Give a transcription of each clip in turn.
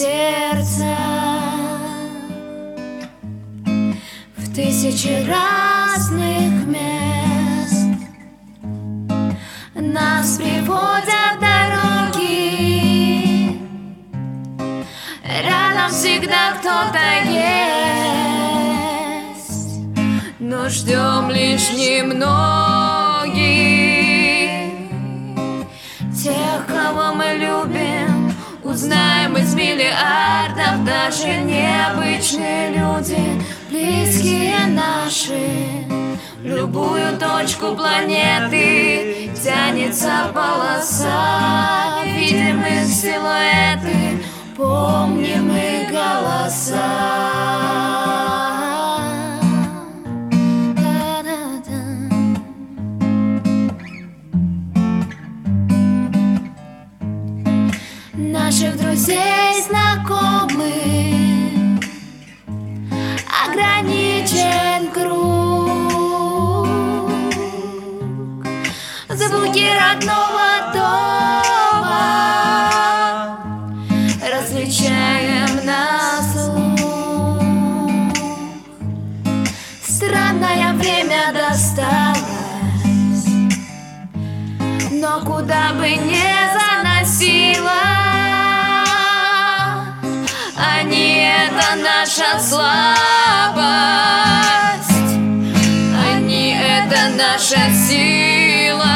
сердца в тысячи разных мест. Нас приводят дороги, рядом всегда кто-то есть, но ждем лишь немногих, тех, кого мы любим, узнаем из миллиардов. Даже необычные люди, близкие наши, в любую точку планеты тянется полоса. Видим их силуэты, помним их голоса. Наших друзей, знакомых ограничен круг. Звуки родного дома различаем на слух. Странное время досталось, но куда бы ни заносило, они — это наша слабость, они — это наша сила.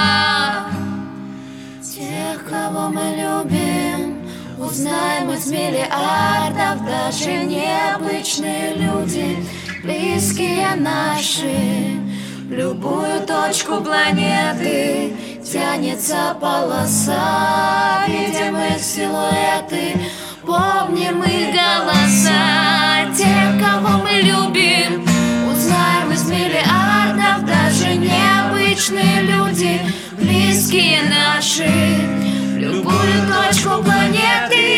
Тех, кого мы любим, узнаем из миллиардов. Даже необычные люди, близкие наши, в любую точку планеты тянется полоса. Видим их силуэты, помним их голоса. Тех, кого мы любим, узнаем из миллиардов. Даже необычные люди, близкие наши, в любую точку планеты